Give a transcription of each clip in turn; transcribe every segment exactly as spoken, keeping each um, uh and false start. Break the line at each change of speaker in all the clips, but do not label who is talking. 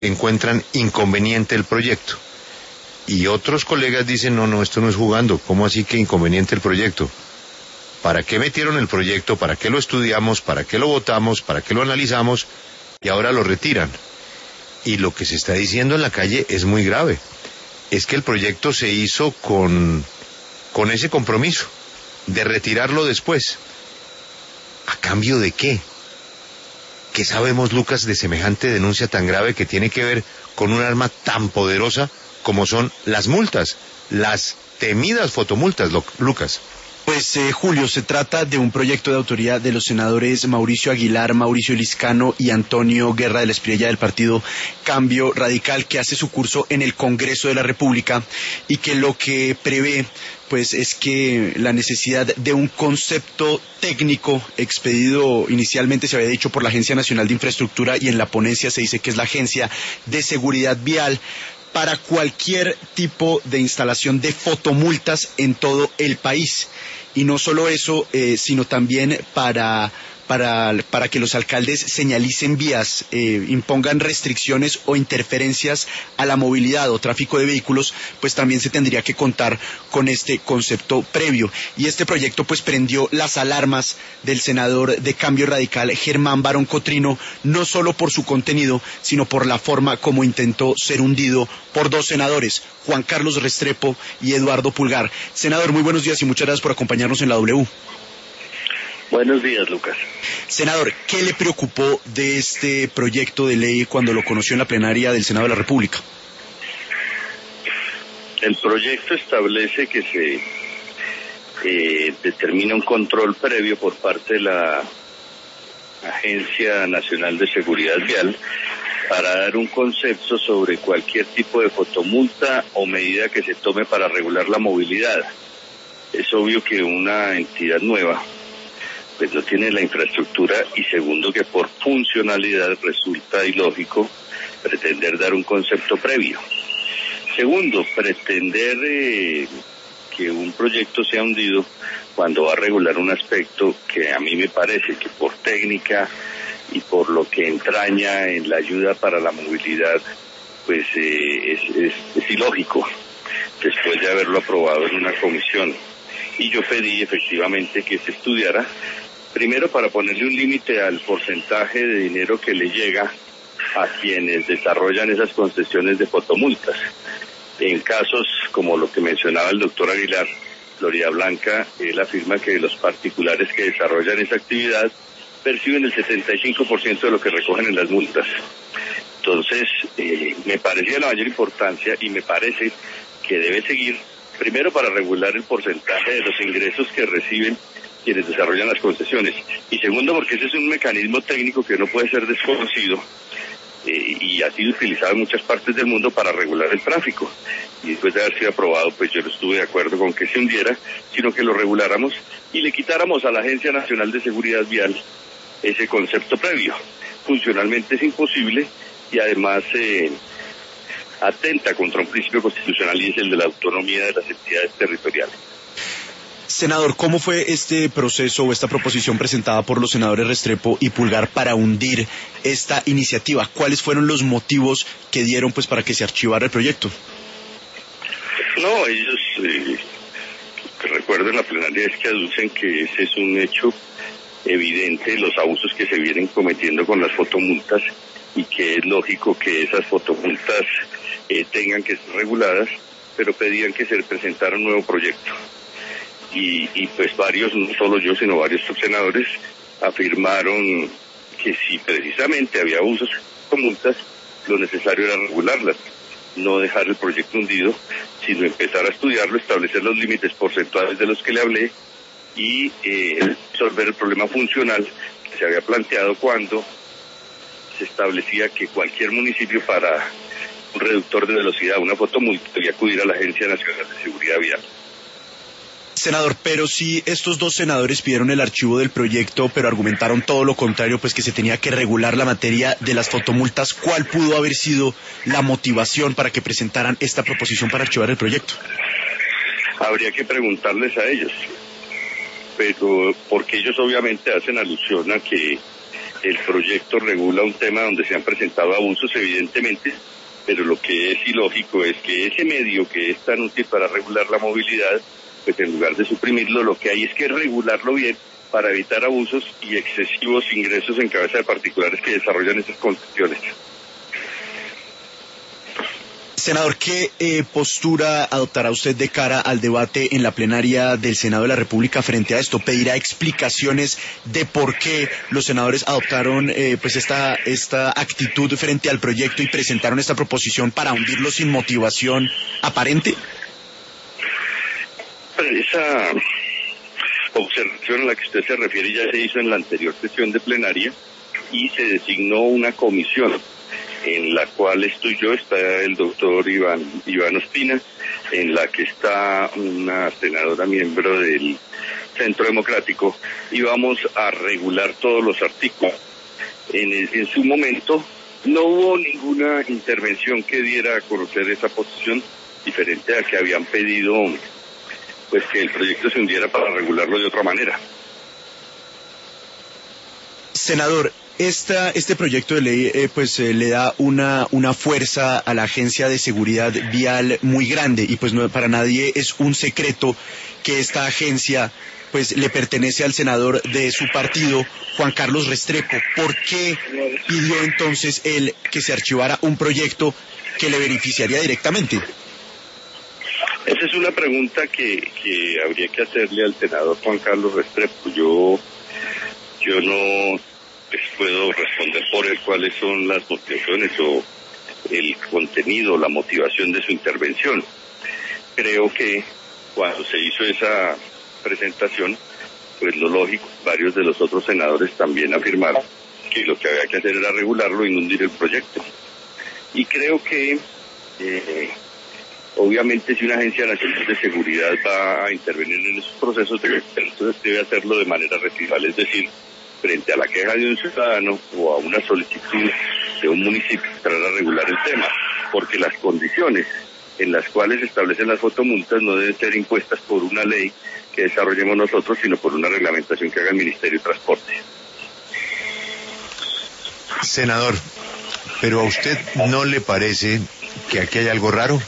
encuentran inconveniente el proyecto. Y otros colegas dicen, no, no, esto no es jugando, ¿cómo así que inconveniente el proyecto? ¿Para qué metieron el proyecto? ¿Para qué lo estudiamos? ¿Para qué lo votamos? ¿Para qué lo analizamos? Y ahora lo retiran. Y lo que se está diciendo en la calle es muy grave. Es que el proyecto se hizo con, con ese compromiso de retirarlo después. ¿A cambio de qué? ¿Qué sabemos, Lucas, de semejante denuncia tan grave que tiene que ver con un arma tan poderosa como son las multas, las temidas fotomultas, Lucas?
Pues eh, Julio, se trata de un proyecto de autoría de los senadores Mauricio Aguilar, Mauricio Liscano y Antonio Guerra de la Espriella del partido Cambio Radical, que hace su curso en el Congreso de la República y que lo que prevé pues es que la necesidad de un concepto técnico expedido inicialmente se había dicho por la Agencia Nacional de Infraestructura y en la ponencia se dice que es la Agencia de Seguridad Vial para cualquier tipo de instalación de fotomultas en todo el país. Y no solo eso, eh, sino también para, para, para que los alcaldes señalicen vías, eh, impongan restricciones o interferencias a la movilidad o tráfico de vehículos, pues también se tendría que contar con este concepto previo. Y este proyecto pues prendió las alarmas del senador de Cambio Radical, Germán Barón Cotrino, no solo por su contenido, sino por la forma como intentó ser hundido por dos senadores, Juan Carlos Restrepo y Eduardo Pulgar. Senador, muy buenos días y muchas gracias por acompañarnos en la W.
Buenos días, Lucas.
Senador, ¿qué le preocupó de este proyecto de ley cuando lo conoció en la plenaria del Senado de la República?
El proyecto establece que se eh, determina un control previo por parte de la Agencia Nacional de Seguridad Vial para dar un concepto sobre cualquier tipo de fotomulta o medida que se tome para regular la movilidad. Es obvio que una entidad nueva pues no tiene la infraestructura y segundo que por funcionalidad resulta ilógico pretender dar un concepto previo. Segundo, pretender eh, que un proyecto sea hundido cuando va a regular un aspecto que a mí me parece que por técnica y por lo que entraña en la ayuda para la movilidad, pues eh, es, es, es ilógico, después de haberlo aprobado en una comisión. Y yo pedí efectivamente que se estudiara, primero para ponerle un límite al porcentaje de dinero que le llega a quienes desarrollan esas concesiones de fotomultas. En casos como lo que mencionaba el doctor Aguilar, Florida Blanca, él afirma que los particulares que desarrollan esa actividad perciben el setenta y cinco por ciento de lo que recogen en las multas. Entonces, eh, me parecía de la mayor importancia y me parece que debe seguir, primero para regular el porcentaje de los ingresos que reciben quienes desarrollan las concesiones, y segundo porque ese es un mecanismo técnico que no puede ser desconocido eh, y ha sido utilizado en muchas partes del mundo para regular el tráfico. Y después de haber sido aprobado, pues yo no estuve de acuerdo con que se hundiera, sino que lo reguláramos y le quitáramos a la Agencia Nacional de Seguridad Vial ese concepto previo. Funcionalmente es imposible y además eh, atenta contra un principio constitucional y es el de la autonomía de las entidades territoriales.
Senador, ¿cómo fue este proceso o esta proposición presentada por los senadores Restrepo y Pulgar para hundir esta iniciativa? ¿Cuáles fueron los motivos que dieron pues para que se archivara el proyecto?
No, ellos, eh, que recuerdo en la plenaria es que aducen que ese es un hecho evidente, los abusos que se vienen cometiendo con las fotomultas y que es lógico que esas fotomultas eh, tengan que ser reguladas, pero pedían que se presentara un nuevo proyecto. Y, y pues varios, no solo yo, sino varios subsenadores afirmaron que si precisamente había abusos con multas, lo necesario era regularlas, no dejar el proyecto hundido, sino empezar a estudiarlo, establecer los límites porcentuales de los que le hablé y eh, resolver el problema funcional que se había planteado cuando se establecía que cualquier municipio para un reductor de velocidad, una fotomulta, debía acudir a la Agencia Nacional de Seguridad Vial.
Senador, pero si estos dos senadores pidieron el archivo del proyecto, pero argumentaron todo lo contrario, pues que se tenía que regular la materia de las fotomultas, ¿cuál pudo haber sido la motivación para que presentaran esta proposición para archivar el proyecto?
Habría que preguntarles a ellos, pero porque ellos obviamente hacen alusión a que el proyecto regula un tema donde se han presentado abusos, evidentemente, pero lo que es ilógico es que ese medio que es tan útil para regular la movilidad, pues en lugar de suprimirlo, lo que hay es que regularlo bien para evitar abusos y excesivos ingresos en cabeza de particulares que desarrollan esas concesiones.
Senador, ¿qué eh, postura adoptará usted de cara al debate en la plenaria del Senado de la República frente a esto? ¿Pedirá explicaciones de por qué los senadores adoptaron eh, pues esta, esta actitud frente al proyecto y presentaron esta proposición para hundirlo sin motivación aparente?
Esa observación a la que usted se refiere ya se hizo en la anterior sesión de plenaria y se designó una comisión en la cual estoy yo, está el doctor Iván, Iván Ospina, en la que está una senadora miembro del Centro Democrático, y vamos a regular todos los artículos. En, en su momento no hubo ninguna intervención que diera a conocer esa posición, diferente a que habían pedido pues que el proyecto se hundiera para regularlo de otra manera.
Senador, Esta, este proyecto de ley eh, pues eh, le da una, una fuerza a la Agencia de Seguridad Vial muy grande, y pues no, para nadie es un secreto que esta agencia pues le pertenece al senador de su partido, Juan Carlos Restrepo. ¿Por qué pidió entonces él que se archivara un proyecto que le beneficiaría directamente?
Esa es una pregunta que, que habría que hacerle al senador Juan Carlos Restrepo. Yo, yo no les puedo responder por él cuáles son las motivaciones o el contenido, la motivación de su intervención. Creo que cuando se hizo esa presentación, pues lo lógico, varios de los otros senadores también afirmaron que lo que había que hacer era regularlo y no hundir el proyecto. Y creo que, eh, obviamente, si una agencia nacional de seguridad va a intervenir en esos procesos, debe, entonces debe hacerlo de manera residual, es decir, frente a la queja de un ciudadano o a una solicitud de un municipio para regular el tema, porque las condiciones en las cuales se establecen las fotomultas no deben ser impuestas por una ley que desarrollemos nosotros, sino por una reglamentación que haga el Ministerio de Transporte.
Senador, ¿pero a usted no le parece que aquí hay algo raro?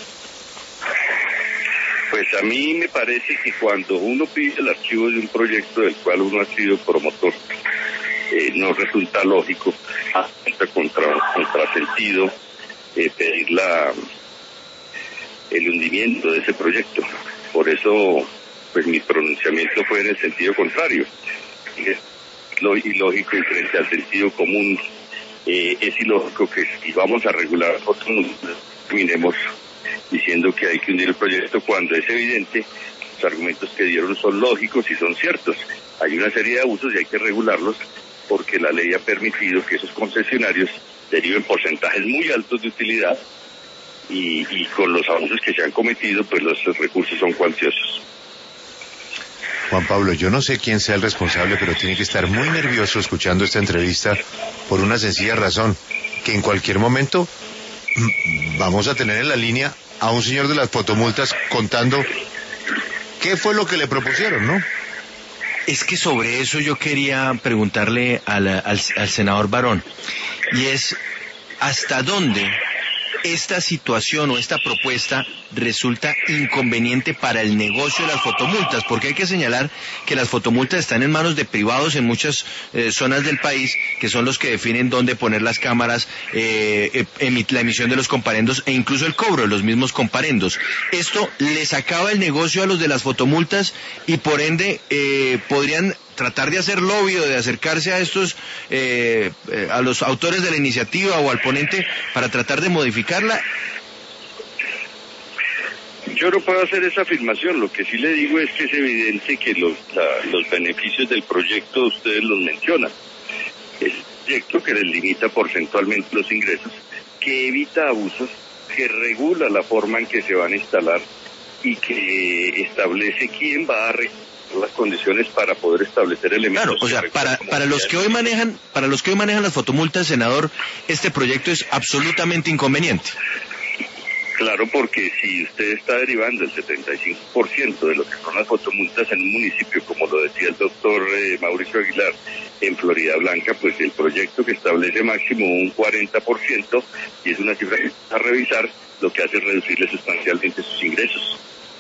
Pues a mí me parece que cuando uno pide el archivo de un proyecto del cual uno ha sido promotor, eh, no resulta lógico, hasta contra, contrasentido, eh, pedir la, el hundimiento de ese proyecto. Por eso, pues mi pronunciamiento fue en el sentido contrario. Es ilógico y frente al sentido común, eh, es ilógico que si vamos a regular otro mundo, terminemos diciendo que hay que hundir el proyecto cuando es evidente los argumentos que dieron son lógicos y son ciertos. Hay una serie de abusos y hay que regularlos porque la ley ha permitido que esos concesionarios deriven porcentajes muy altos de utilidad y, y con los abusos que se han cometido, pues los recursos son cuantiosos.
Juan Pablo, yo no sé quién sea el responsable, pero tiene que estar muy nervioso escuchando esta entrevista por una sencilla razón, que en cualquier momento vamos a tener en la línea a un señor de las fotomultas contando qué fue lo que le propusieron, ¿no?
Es que sobre eso yo quería preguntarle al, al, al senador Barón, y es ¿hasta dónde esta situación o esta propuesta resulta inconveniente para el negocio de las fotomultas? Porque hay que señalar que las fotomultas están en manos de privados en muchas eh, zonas del país, que son los que definen dónde poner las cámaras, eh, emit, la emisión de los comparendos e incluso el cobro de los mismos comparendos. Esto les acaba el negocio a los de las fotomultas y por ende eh, podrían tratar de hacer lobby o de acercarse a estos, eh, eh, a los autores de la iniciativa o al ponente para tratar de modificarla.
Yo no puedo hacer esa afirmación, lo que sí le digo es que es evidente que los, la, los beneficios del proyecto ustedes los mencionan. Es un proyecto que les limita porcentualmente los ingresos, que evita abusos, que regula la forma en que se van a instalar y que establece quién va a regular las condiciones para poder establecer elementos.
Claro, o sea, para para los que hoy manejan, para los que hoy manejan las fotomultas, senador, este proyecto es absolutamente inconveniente.
Claro, porque si usted está derivando el setenta y cinco por ciento de lo que son las fotomultas en un municipio, como lo decía el doctor eh, Mauricio Aguilar, en Florida Blanca, pues el proyecto que establece máximo un cuarenta por ciento, y es una cifra que a revisar, lo que hace es reducirle sustancialmente sus ingresos.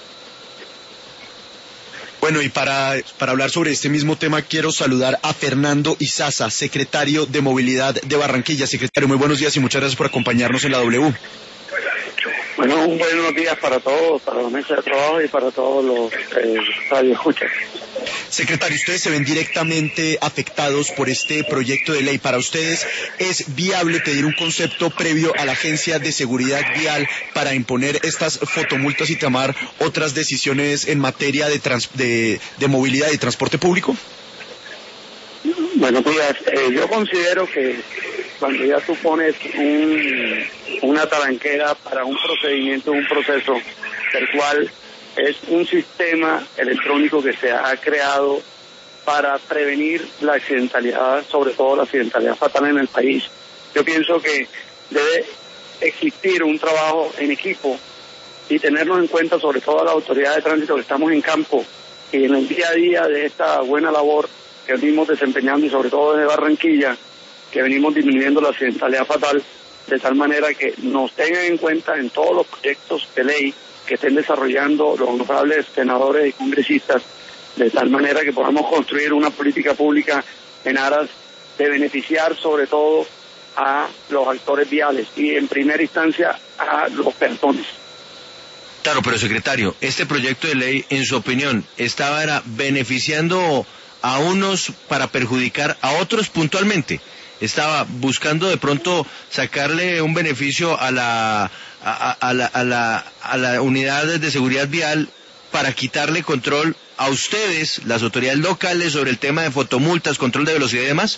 Bueno, y para, para hablar sobre este mismo tema, quiero saludar a Fernando Izaza, secretario de Movilidad de Barranquilla. Secretario, muy buenos días y muchas gracias por acompañarnos en la W.
Bueno, un buenos días para todos, para la mesa de trabajo y para todos los eh, radioescuchas.
Secretario, ustedes se ven directamente afectados por este proyecto de ley. Para ustedes, ¿es viable pedir un concepto previo a la Agencia de Seguridad Vial para imponer estas fotomultas y tomar otras decisiones en materia de, trans, de, de movilidad y transporte público?
Buenos días. Eh, yo considero que cuando ya tú pones un, una talanquera para un procedimiento, un proceso, el cual es un sistema electrónico que se ha creado para prevenir la accidentalidad, sobre todo la accidentalidad fatal en el país. Yo pienso que debe existir un trabajo en equipo y tenernos en cuenta, sobre todo a la autoridad de tránsito que estamos en campo y en el día a día de esta buena labor que venimos desempeñando, y sobre todo desde Barranquilla, que venimos disminuyendo la accidentalidad fatal, de tal manera que nos tengan en cuenta en todos los proyectos de ley que estén desarrollando los honorables senadores y congresistas, de tal manera que podamos construir una política pública en aras de beneficiar sobre todo a los actores viales y en primera instancia a los peatones.
Claro, pero secretario, este proyecto de ley, en su opinión, ¿estaba era beneficiando a unos para perjudicar a otros puntualmente? ¿Estaba buscando de pronto sacarle un beneficio a la a, a, la, a, la, a la unidad de seguridad vial para quitarle control a ustedes, las autoridades locales, sobre el tema de fotomultas, control de velocidad y demás?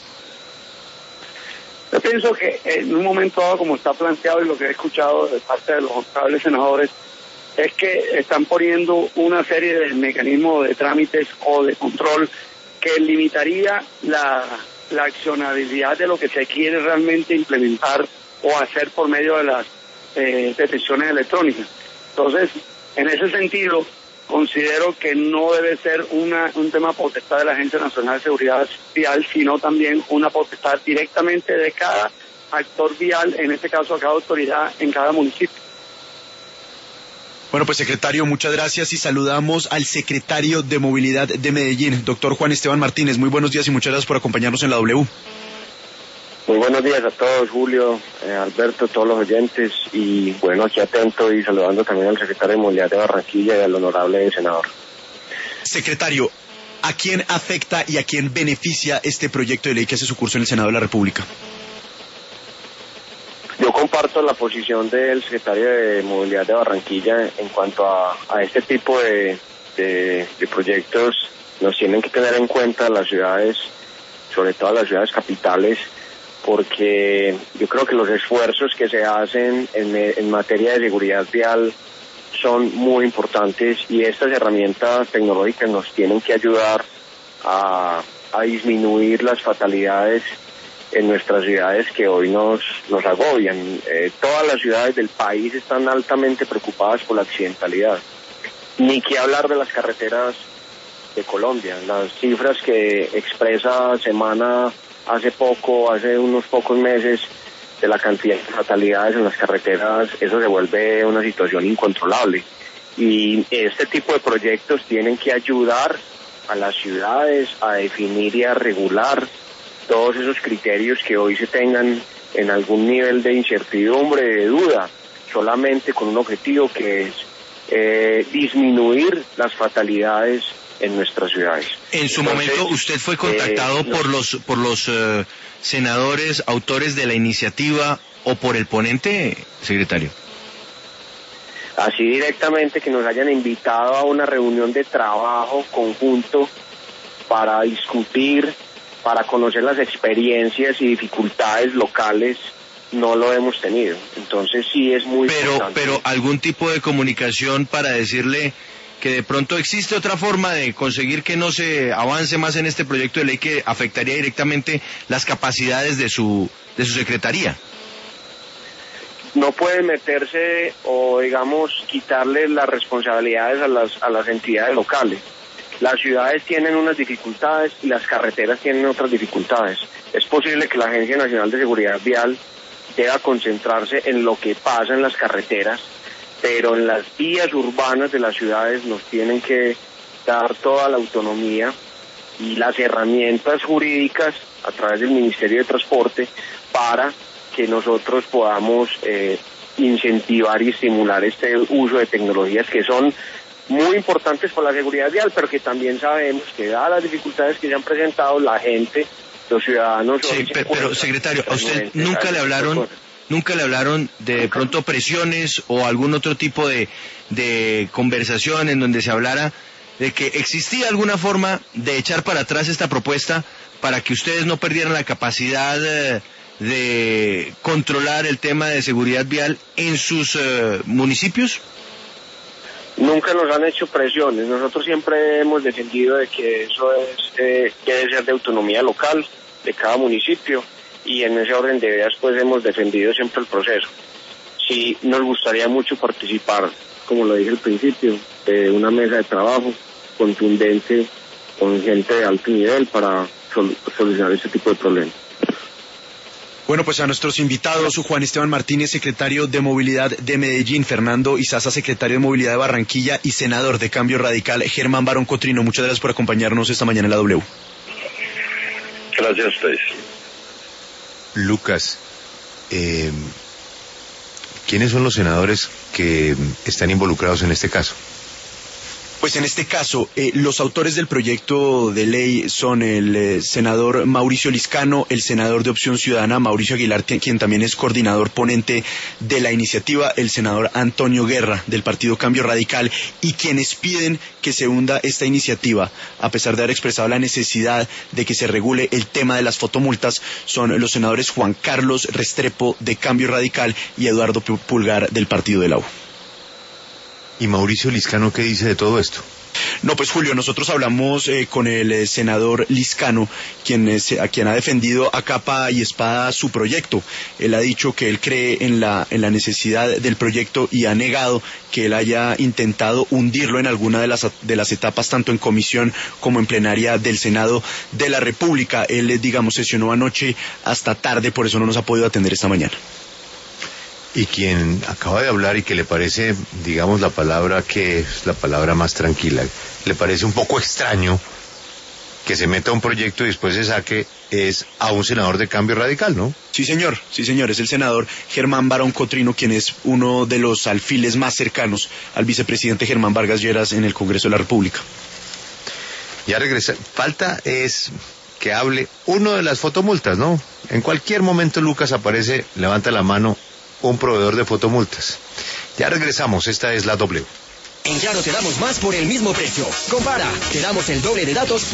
Yo pienso que en un momento dado, como está planteado y lo que he escuchado de parte de los honorables senadores, es que están poniendo una serie de mecanismos de trámites o de control que limitaría la, la accionabilidad de lo que se quiere realmente implementar o hacer por medio de las eh, detecciones electrónicas. Entonces, en ese sentido, considero que no debe ser una, un tema potestad de la Agencia Nacional de Seguridad Vial, sino también una potestad directamente de cada actor vial, en este caso a cada autoridad en cada municipio.
Bueno, pues secretario, muchas gracias y saludamos al secretario de Movilidad de Medellín, doctor Juan Esteban Martínez. Muy buenos días y muchas gracias por acompañarnos en la W.
Muy buenos días a todos, Julio, eh, Alberto, todos los oyentes, y bueno, aquí atento y saludando también al secretario de Movilidad de Barranquilla y al honorable senador.
Secretario, ¿a quién afecta y a quién beneficia este proyecto de ley que hace su curso en el Senado de la República?
Yo comparto la posición del secretario de Movilidad de Barranquilla en cuanto a, a este tipo de, de, de proyectos. Nos tienen que tener en cuenta las ciudades, sobre todo las ciudades capitales, porque yo creo que los esfuerzos que se hacen en, en materia de seguridad vial son muy importantes, y estas herramientas tecnológicas nos tienen que ayudar a, a disminuir las fatalidades en nuestras ciudades que hoy nos, nos agobian. Eh, todas las ciudades del país están altamente preocupadas por la accidentalidad. Ni que hablar de las carreteras de Colombia. Las cifras que expresa Semana hace poco, hace unos pocos meses, de la cantidad de fatalidades en las carreteras, eso se vuelve una situación incontrolable. Y este tipo de proyectos tienen que ayudar a las ciudades a definir y a regular todos esos criterios que hoy se tengan en algún nivel de incertidumbre, de duda, solamente con un objetivo que es eh, disminuir las fatalidades en nuestras ciudades.
En su Entonces, momento usted fue contactado eh, no. por los por los uh, senadores autores de la iniciativa o por el ponente, secretario.
Así directamente, que nos hayan invitado a una reunión de trabajo conjunto para discutir, para conocer las experiencias y dificultades locales, no lo hemos tenido. Entonces sí es muy
pero,
importante.
Pero algún tipo de comunicación para decirle que de pronto existe otra forma de conseguir que no se avance más en este proyecto de ley que afectaría directamente las capacidades de su de su secretaría.
no puede meterse o, digamos, quitarle las responsabilidades a las, a las entidades locales. Las ciudades tienen unas dificultades y las carreteras tienen otras dificultades. Es posible que la Agencia Nacional de Seguridad Vial deba concentrarse en lo que pasa en las carreteras, pero en las vías urbanas de las ciudades nos tienen que dar toda la autonomía y las herramientas jurídicas a través del Ministerio de Transporte para que nosotros podamos eh, incentivar y estimular este uso de tecnologías que son muy importantes para la seguridad vial, pero que también sabemos que dadas las dificultades que se han presentado, la gente, los ciudadanos...
Sí, pero, pero secretario, ¿a usted nunca le hablaron, nunca le hablaron de pronto presiones o algún otro tipo de, de conversación en donde se hablara de que existía alguna forma de echar para atrás esta propuesta para que ustedes no perdieran la capacidad eh, de controlar el tema de seguridad vial en sus eh, municipios?
Nunca nos han hecho presiones. Nosotros siempre hemos defendido de que eso es, eh, debe ser de autonomía local de cada municipio, y en ese orden de ideas pues hemos defendido siempre el proceso. Sí, nos gustaría mucho participar, como lo dije al principio, de una mesa de trabajo contundente con gente de alto nivel para sol- solucionar ese tipo de problemas.
Bueno, pues a nuestros invitados, Juan Esteban Martínez, secretario de Movilidad de Medellín, Fernando Izaza, secretario de Movilidad de Barranquilla y senador de Cambio Radical, Germán Barón Cotrino, muchas gracias por acompañarnos esta mañana en la W.
Gracias a ustedes.
Lucas, eh, ¿quiénes son los senadores que están involucrados en este caso?
Pues en este caso, eh, los autores del proyecto de ley son el eh, senador Mauricio Liscano, el senador de Opción Ciudadana Mauricio Aguilar, quien también es coordinador ponente de la iniciativa, el senador Antonio Guerra del Partido Cambio Radical, y quienes piden que se hunda esta iniciativa, a pesar de haber expresado la necesidad de que se regule el tema de las fotomultas, son los senadores Juan Carlos Restrepo de Cambio Radical y Eduardo Pulgar del Partido de la U.
¿Y Mauricio Liscano qué dice de todo esto?
No, pues Julio, nosotros hablamos eh, con el eh, senador Liscano, quien, es, a quien ha defendido a capa y espada su proyecto. Él ha dicho que él cree en la, en la necesidad del proyecto y ha negado que él haya intentado hundirlo en alguna de las, de las etapas, tanto en comisión como en plenaria del Senado de la República. Él, eh, digamos, sesionó anoche hasta tarde, por eso no nos ha podido atender esta mañana.
Y quien acaba de hablar y que le parece, digamos, la palabra que es la palabra más tranquila, le parece un poco extraño que se meta a un proyecto y después se saque, es a un senador de Cambio Radical, ¿no?
Sí, señor, sí, señor, es el senador Germán Barón Cotrino, quien es uno de los alfiles más cercanos al vicepresidente Germán Vargas Lleras en el Congreso de la República.
Ya regresa, falta es que hable uno de las fotomultas, ¿no? En cualquier momento Lucas aparece, levanta la mano, un proveedor de fotomultas. Ya regresamos, esta es la W.
En Claro te damos más por el mismo precio. Compara, te damos el doble de datos por